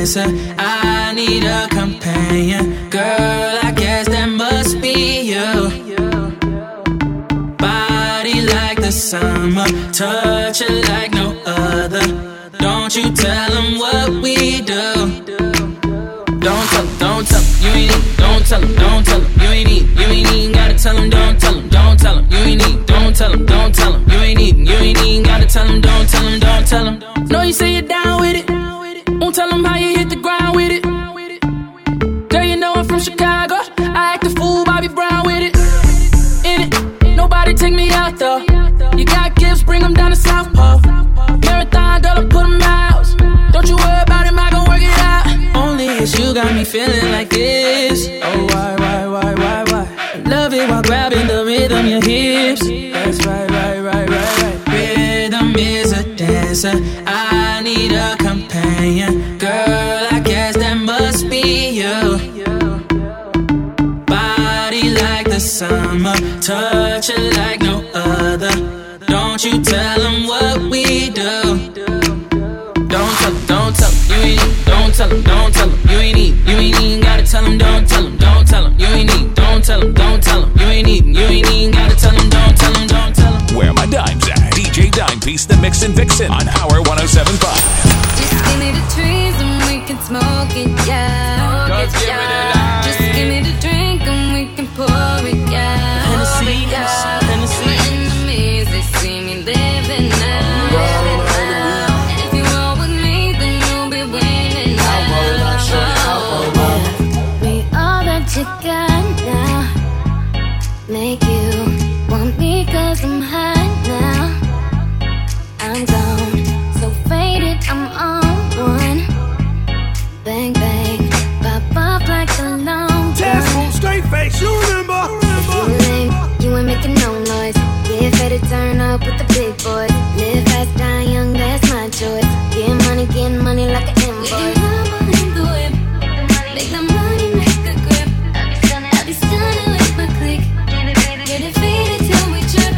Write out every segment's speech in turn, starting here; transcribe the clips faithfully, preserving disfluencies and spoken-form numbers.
dancer. I need a companion. Girl, I guess that must be you. Body like the summer, touch it like no other. Don't you tell them what we do. Don't tell them, don't tell them, you ain't need. Don't tell them, don't tell them, you ain't need. You ain't even gotta tell them, don't tell them, don't tell them, you ain't need. Don't tell them, don't tell them, you ain't even. You ain't even gotta tell them, don't tell them, don't tell them. Know you say you're down with it. Won't tell them how you hit the ground with it. Girl, you know I'm from Chicago. I act a fool, Bobby Brown with it. In it, nobody take me out though. You got gifts, bring them down to South Pole. Marathon, girl, I put them out. Don't you worry about him, I gon' work it out. Only it's you got me feeling like this. Oh, why, why, why, why, why? Love it while grabbing the rhythm, your hips. That's right, right, right, right, right. Rhythm is a dancer. I need a companion. Girl, I guess that must be you. Body like the summer, touch it like no other. Don't you tell them what we do. Don't tell them, don't tell them, you ain't need. Don't tell them, don't tell them, you ain't need. You ain't even gotta tell them, don't tell them, don't tell them, you ain't need. Don't tell them, don't tell them, you ain't even. You ain't even gotta tell them, don't tell them, don't tell them. Where my dimes at? D J Dimepiece, the Mixin' Vixen on Howard one oh seven point five. Just give me the trees and we can smoke it, yeah. Smoke it, yeah. Just give me the drink and we can pour it, yeah. Hennessy, yeah. Hennessy. My enemies, they see me living now. Living now. And if you roll with me, then you'll be winning now. Me all that you got now. Make you want me cause I'm high now. I'm gone, so faded, I'm on one. Bang, bang, pop off like a long gun. Straight face, you remember? You lame, you ain't making no noise. Get ready to turn up with the big boys. Live fast, die young, that's my choice. Get money, get money like an invoice. We can hop on in the whip. Make the money, make a grip. I'll be stunning, I'll be stunning with my click. Get it faded till we trip.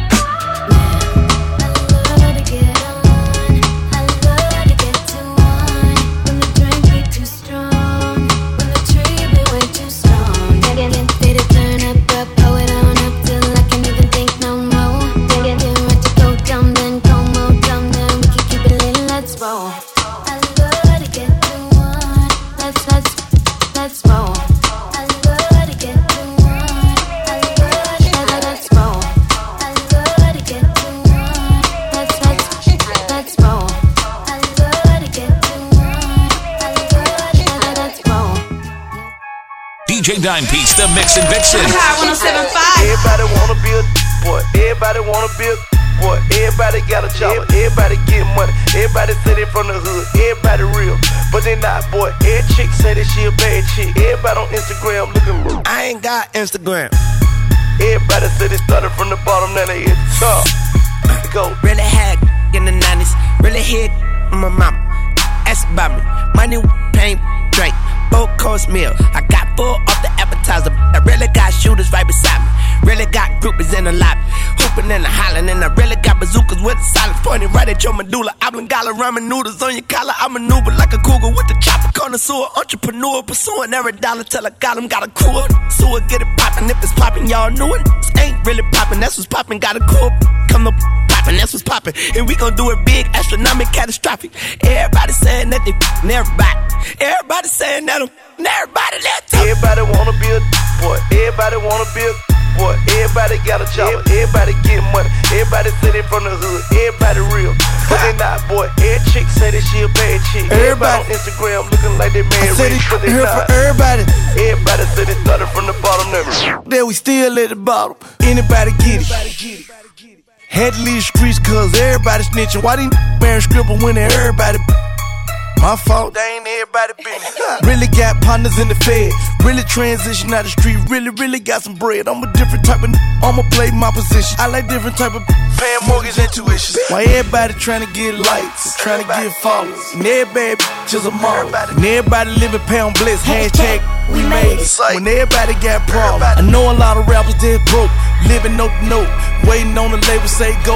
D J Dimepiece, the Mixin' Vixen. Howard one oh seven point five. Everybody wanna be a boy. Everybody wanna be a boy. Everybody got a job. Everybody get money. Everybody say they from the hood. Everybody real, but they not, boy. Every chick say that she a bad chick. Everybody on Instagram looking real. I ain't got Instagram. Everybody say they started from the bottom, now they hit the top. Go. Really had in the nineties. Really hit my mama. Ask about me. Money, pain, drink. Both course meal. I got full off the appetizer. I really got shooters right beside me. Really got groupies in the lobby. Hooping and hollering. And I really got bazookas with the silence pointing right at your medulla. Oblongata ramen noodles on your collar. I maneuver like a cougar with the chopper. Connoisseur, entrepreneur. Pursuing every dollar till I got him. Got a crew. So I get it poppin'. If it's poppin', y'all knew it. This ain't really poppin'. That's what's poppin'. Got a cool. Come to poppin'. That's what's poppin'. And we gon' do it big, astronomic, catastrophic. Everybody saying that they f***ing everybody. Everybody saying that I'm everybody let up. Everybody wanna be a boy. Everybody wanna be a boy. Everybody got a job. Everybody get money. Everybody say they from the hood. Everybody real, but they not, boy. Every chick say that she a bad chick. Everybody, everybody on Instagram looking like they married rich, but they here not. For everybody. Everybody say they started from the bottom, never. Then we still at the bottom. Anybody get it? Had to leave the streets cause everybody snitching. Why these wearing scribble when they everybody? My fault. They ain't everybody business. Really got partners in the Fed. Really transition out the street. Really, really got some bread. I'm a different type of n- I'ma play my position. I like different type of paying mortgage and tuition. Why everybody trying to get likes, trying to get followers. And everybody just a model. And everybody living pound bliss. Hashtag we made it. When everybody got problems. I know a lot of rappers that broke, living note to note, waiting on the label say go.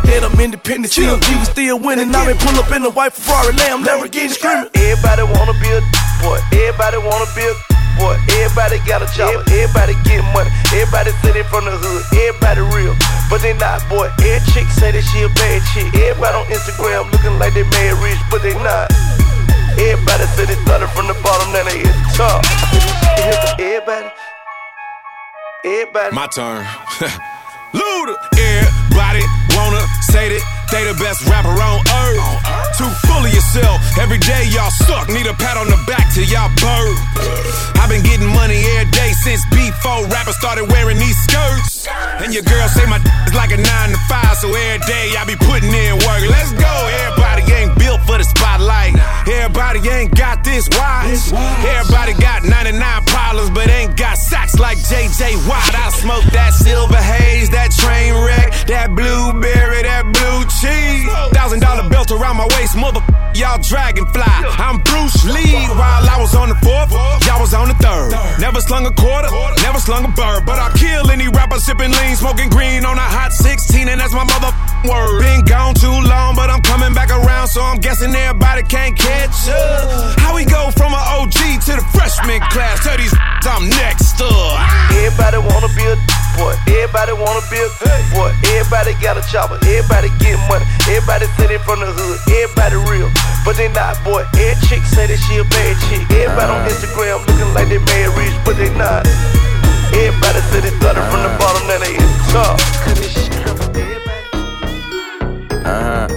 Dead, I'm independent. T M G was still winning. Now they pull up in the white Ferrari Lamb, Lamborghini screaming. Everybody wanna be a boy. Everybody wanna be a boy. Everybody got a job. Everybody get money. Everybody sitting from the hood. Everybody real, but they not, boy. Every chick say that she a bad chick. Everybody on Instagram looking like they mad rich, but they not. Everybody say they started from the bottom, now they hit the top. Everybody, everybody. My turn. Luda. Everybody wanna say that they the best rapper on earth. Too full of yourself. Every day y'all suck. Need a pat on the back till y'all bird. I've been getting money every day since before rappers started wearing these skirts. And your girl say my is like a nine to five, so every day I be putting in work. Let's go. Everybody ain't built for the spotlight. Everybody ain't got this wise. Everybody got ninety-nine problems, but ain't got sacks like J J Watt. I smoke that silver haze, that train wreck, that blueberry, that blue cheese. Thousand dollar belt around my waist, mother y'all dragonfly. I'm Bruce Lee. While I was on the fourth, y'all was on the third. Never slung a quarter, never slung a bird, but I kill any rapper sipping lean, smoking green on a hot sixteen, and that's my mother word. Been gone too long, but I'm coming back around, so I'm guessing everybody can't catch up. How we go from an O G to the freshman class? Tell these I'm next up. Everybody wanna be a boy. Everybody wanna be a boy. Everybody got a chopper. Everybody get money. Everybody sitting from the hood. Everybody real, but they not, boy. Every chick say that she a bad chick. Everybody on Instagram looking like they mad rich, but they not. Everybody say they started from the bottom, now they hit the top. Cause this shit come from everybody. Uh-huh.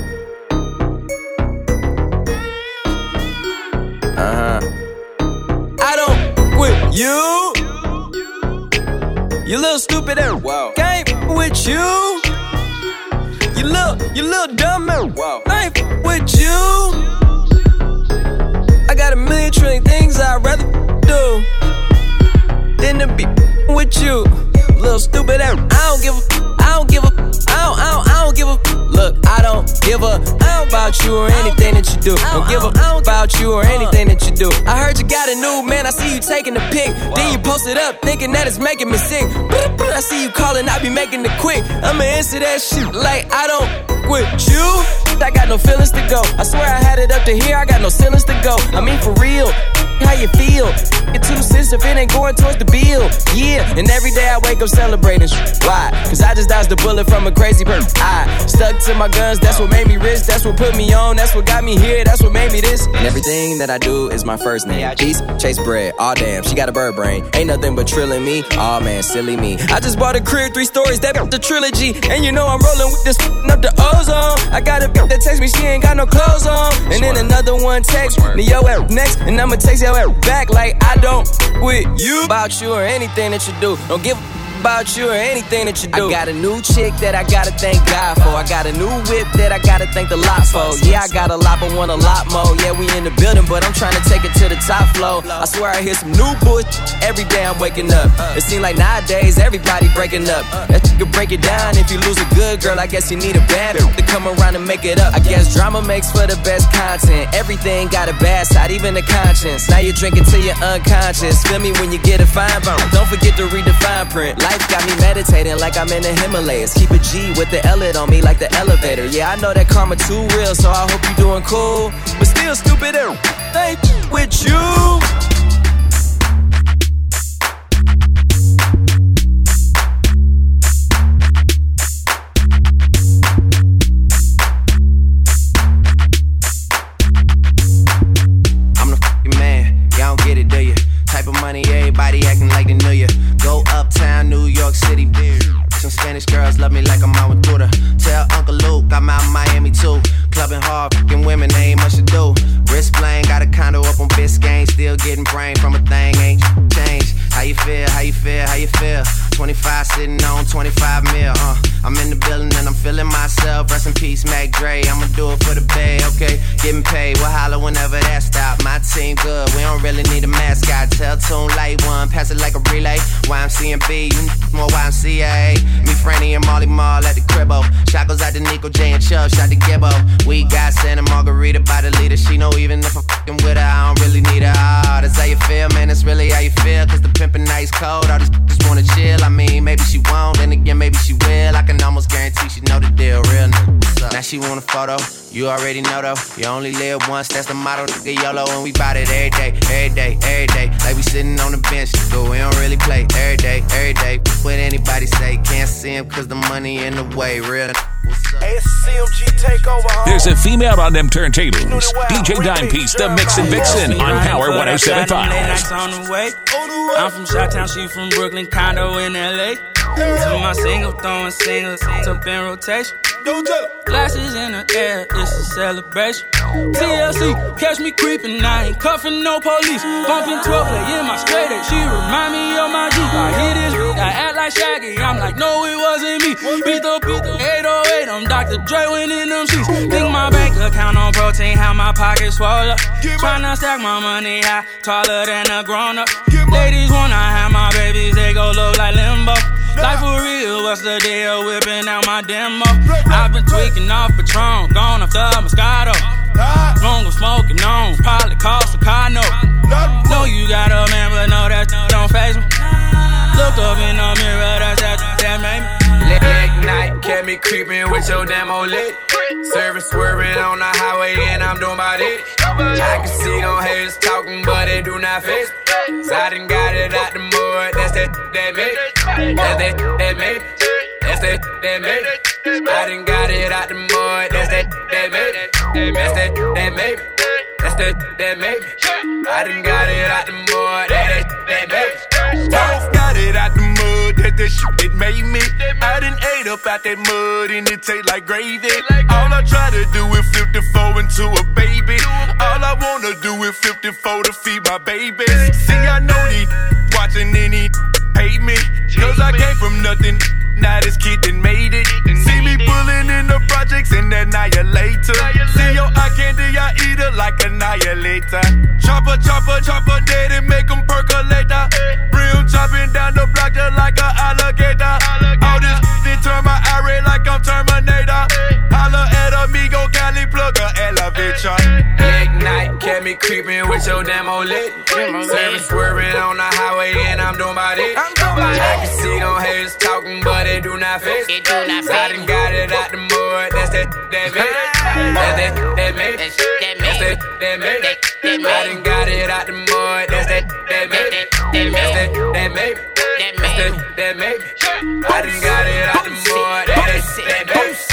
Uh-huh. I don't with you. You little stupid and wow. Can't with you. You little, you little dumb and wow. I ain't with you. I got a million trillion things I'd rather do than to be with you. Little stupid and I don't give a, I don't give a, I don't, I don't, I don't give a. Look, I don't give a about you or anything that you do. Don't give a about you or anything that you do. I heard you got a new man, I see you taking the pic. Then you post it up, thinking that it's making me sick. I see you calling, I be making it quick. I'ma answer that shit like I don't with you. I got no feelings to go. I swear I had it up to here, I got no ceilings to go. I mean for real, how you feel? Get two cents if it ain't going towards the bill. Yeah, and every day I wake up celebrating. Why? Cause I just dodged a bullet from a crazy person. I stuck to my guns, that's what made me rich. That's what put me on, that's what got me here. That's what made me this. And everything that I do is my first name. Peace, chase bread, aw damn, she got a bird brain. Ain't nothing but trilling me, aw man, silly me. I just bought a crib, three stories, that the trilogy. And you know I'm rolling with this up the ozone. I got a bitch that text me, she ain't got no clothes on. And then another one text me, yo at next. And I'ma text yo at back like I don't with you about you or anything that you do. Don't give a about you or anything that you do. I got a new chick that I gotta thank God for. I got a new whip that I gotta thank the lot for. Yeah, I got a lot but want a lot more. Yeah, we in the building but I'm trying to take it to the top floor. I swear I hear some new bullshit every day I'm waking up. It seems like nowadays everybody breaking up. That you can break it down. If you lose a good girl, I guess you need a bad bitch to come around and make it up. I guess drama makes for the best content. Everything got a bad side, even the conscience. Now you're drinking till you're unconscious. Feel me when you get a fine bone. Don't forget to read the fine print. Life got me meditating like I'm in the Himalayas. Keep a G with the L on me like the elevator. Yeah, I know that karma too real, so I hope you doing cool. But still stupid and ain't with you. I'm the fucking man, y'all don't get it, do you? Type of money, everybody acting like they knew you. Go uptown, New York City, bitch. Some Spanish girls love me like I'm out with Buddha. Tell Uncle Luke I'm out in Miami too. Clubbing hard, fucking women, they ain't much to do. Wrist playing, got a condo up on Biscayne. Still getting brain from a thing, ain't changed. How you feel, how you feel, how you feel? twenty-five sitting on twenty-five mil, uh. I'm in the building and I'm feeling myself. Rest in peace, Mac Dre, I'ma do it for the bay, okay? Getting paid, we'll holler whenever that stop. My team good, we don't really need a mascot. Tell Tune Light One, pass it like a relay. Y M C A B, you more Y M C A. Me, Franny, and Molly Mall at the cribbo. Shot goes out to Nico J and Chubb, shot to Gibbo. We got Santa Margarita by the leader. She know even if I'm fucking with her, I don't really need her. Oh, that's how you feel, man, that's really how you feel. Cause the pimpin' ice cold, all these just wanna chill, I mean, maybe she won't, then again, maybe she will. I can almost guarantee she know the deal, real nigga. Now she want a photo, you already know though. You only live once, that's the motto, nigga, YOLO. And we bout it every day, every day, every day. Like we sitting on the bench, nigga, we don't really play. Every day, every day, what anybody say, can't see him cause the money in the way, real. There's a female on them turntables. D J Dimepiece, the Mixin' Vixen on Power one oh seven point five. I'm from Chi-Town, she from Brooklyn, condo in L A. To my single, throwing singles up in rotation. Glasses in the air, it's a celebration. T L C, catch me creeping, I ain't cuffing no police. Bumping twelve, play in my straight A, she remind me of my Jeep. I hear this, I act like Shaggy, I'm like, no, it wasn't me. Beat the, beat the eight oh eight, I'm Doctor Dre when in them sheets. Think my bank account on protein, how my pockets swell up. Tryna stack my money high, taller than a grown up. Ladies wanna have my babies, they go look like Limbo. Like for real, what's the deal? Whipping out my demo. I've been tweaking off Patron, gone off the Moscato. Long I'm smoking on, probably cost a car note. Know you got a man, but no, that don't faze me. Looked up in the mirror, that's that, that made me. Late night, kept me creeping with your damn old lit. Service swerving on the highway and I'm doing my dick. I can see them haters talking, but they do not face me. So I done got it out the mud, that's that, that made me. That's that, that made me. That's that, that made me. I done got it out the mud, that's that, that made me. That's that, that made me. That's that, that made me. I done got it out the mud, that, that, that made me. I got it out the mud, that that shit it made me. I done ate up out that mud and it taste like gravy. All I try to do is fifty-four into a baby. All I wanna do is fifty-four to feed my babies. See, I know these watching any hate me, cause I came from nothing. Now this kid done made it. See me pulling in the projects and annihilator. See your eye candy, I eat it like annihilator. Chopper, chopper, chopper, dead and make them percolate. Real chopping down the block just like an alligator. All this shit turn my eye like I'm Terminator. Holla at amigo, Cali plug a elevator. Late night, kept me creeping with your damn old lit. Service swerving on the highway and I'm doing my dick. I can see them haters talking, but they do not face me. I done got it out the mud, that's that, that made it. That's that, that made it. That's that, that made it. I done got it out the mud, that's that, that made it. That's that, that made it. That's that, that made it. I done got it out the mud, that's that, that made it.